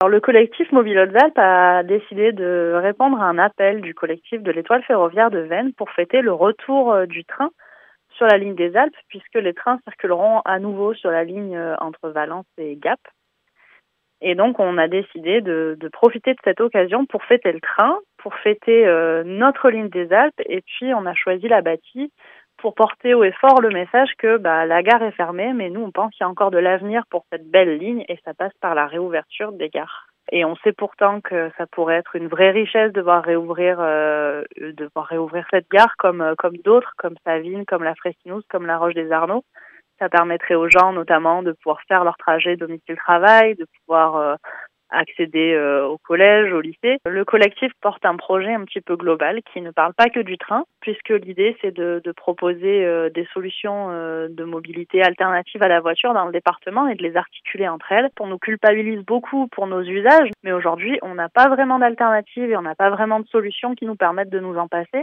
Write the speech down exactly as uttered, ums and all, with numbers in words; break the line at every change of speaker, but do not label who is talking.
Alors, le collectif Mobile Hautes-Alpes a décidé de répondre à un appel du collectif de l'Étoile ferroviaire de Veynes pour fêter le retour euh, du train sur la ligne des Alpes, puisque les trains circuleront à nouveau sur la ligne euh, entre Valence et Gap. Et donc, on a décidé de, de profiter de cette occasion pour fêter le train, pour fêter euh, notre ligne des Alpes, et puis on a choisi la bâtie pour porter haut et fort le message que bah, la gare est fermée, mais nous, on pense qu'il y a encore de l'avenir pour cette belle ligne, et ça passe par la réouverture des gares. Et on sait pourtant que ça pourrait être une vraie richesse de voir réouvrir, euh, de voir réouvrir cette gare comme, euh, comme d'autres, comme Savines, comme la Frestinouse, comme la Roche-des-Arnaud. Ça permettrait aux gens notamment de pouvoir faire leur trajet domicile-travail, de pouvoir euh, accéder euh, au collège, au lycée. Le collectif porte un projet un petit peu global qui ne parle pas que du train, puisque l'idée c'est de, de proposer euh, des solutions euh, de mobilité alternatives à la voiture dans le département et de les articuler entre elles. On nous culpabilise beaucoup pour nos usages, mais aujourd'hui on n'a pas vraiment d'alternative et on n'a pas vraiment de solutions qui nous permettent de nous en passer.